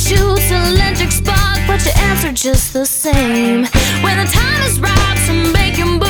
shoots an electric spark, but you answer just the same. When the time is right to make him